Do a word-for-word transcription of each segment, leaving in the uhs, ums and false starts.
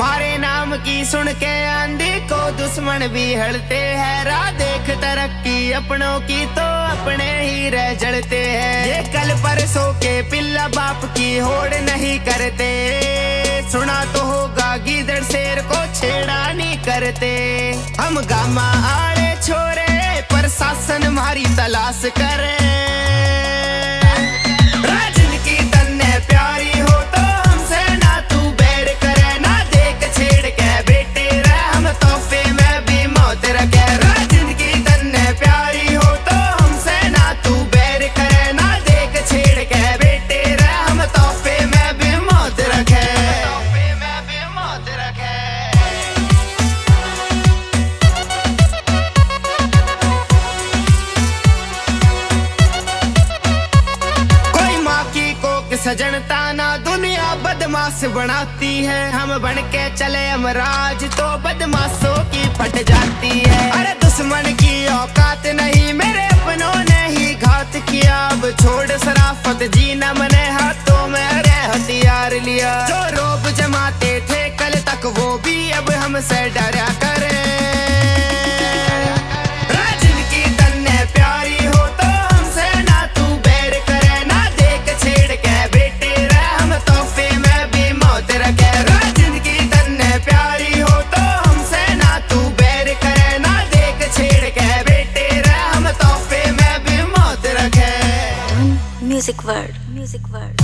तुम्हारे नाम की सुन के आंधी को दुश्मन भी हलते हैं। राह देख तरक्की अपनों की तो अपने ही रह जलते हैं। ये कल परसों के पिल्ला बाप की होड़ नहीं करते। सुना तो होगा गीदड़ शेर को छेड़ा नहीं करते। हम गामा आड़े छोरे प्रशासन हमारी तलाश करे। राजन की तन्ने प्यारी हो तो हमसे ना तू बैर करे। ना देख छेड़ के बेटे रे हम तोहफे में भी मौत रखे। राजन की तन्ने प्यारी हो तो हमसे ना तू बैर करे। ना देख छेड़ के बेटे रे हम तोहफे में भी मौत रखे। तोहफे में भी मौत रखे। सजनता ना दुनिया बदमाश बनाती है। हम बन के चले अमराज तो बदमाशों की फट जाती है। अरे दुश्मन की औकात नहीं मेरे अपनों ने ही घात किया। अब छोड़ शराफत जीना मैंने हाथों में अरे हथियार लिया। जो रोब जमाते थे कल तक वो भी अब हमसे डरा करे। Music World, Music World.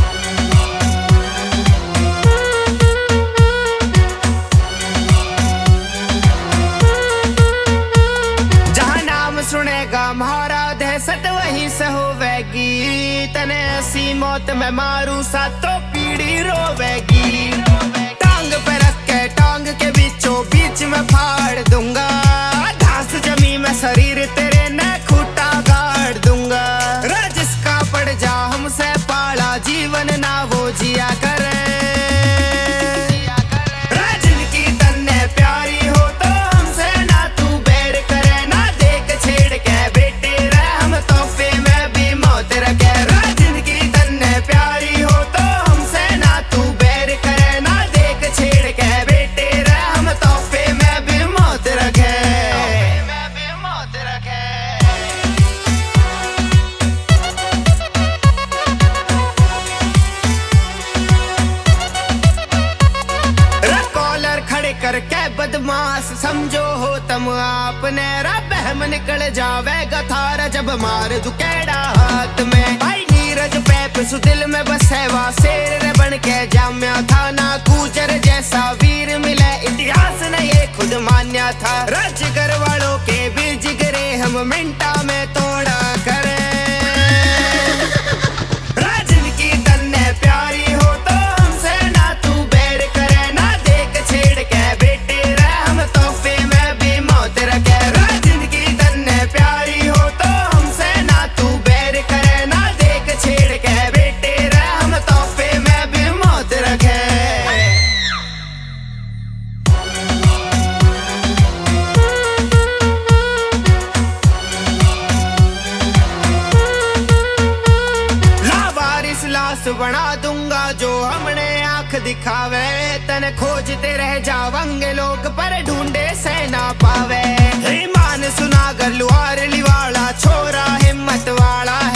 जहाँ नाम सुनेगा हमारा दहशत वहीं से होवेगी। तने ऐसी मौत में मारू सातों पीढ़ी रोवेगी। टांग पे रख के टांग के बीचों बीच में फाड़ दूंगा। घास जमी में शरीर तेरे न खूटा गाड़ दूंगा। जिसका पड़ जा हमसे पाला जीवन ना वो जिया करे। राजन की तन्ने प्यारी हो तो हमसे ना तू बैर करे। ना देख छेड़ के बेटे रे हम तोहफे में भी मौत रखे। राजन की तन्ने प्यारी हो तो हमसे ना तू बैर करे। ना देख छेड़ के बेटे रे हम तोहफे में भी मौत रखे। तोहफे में भी मौत रखे। करके बदमाश समझो हो तुम आपने। बहम निकल जावेगा थारा जब मार दुकेड़ा हाथ में। भाई नीरज पैप सु दिल में बसे वा शेर रे बन के जाम्या था। ना गुजर जैसा वीर मिले इतिहास ने ये खुद मान्या था। राजगर वालों के भी जिगरे हम मिनटा में तोड़ा करे। राजन की तन्ने प्यारी हो तो हमसे ना तू बैर करे। ना देख छेड़ के बेटे रे हम तोहफे में भी मौत रखे। राजन की तन्ने प्यारी हो तो हमसे ना तू बैर करे। ना देख छेड़ के बेटे रे हम तोहफे में भी मौत रखे। लाश बना दूंगा जो हमने आंख दिखावे। तन खोजते रह जावेंगे लोग पर ढूंढे से ना पावे। ईमान सुना गलुआर लिवाला छोरा हिम्मत वाला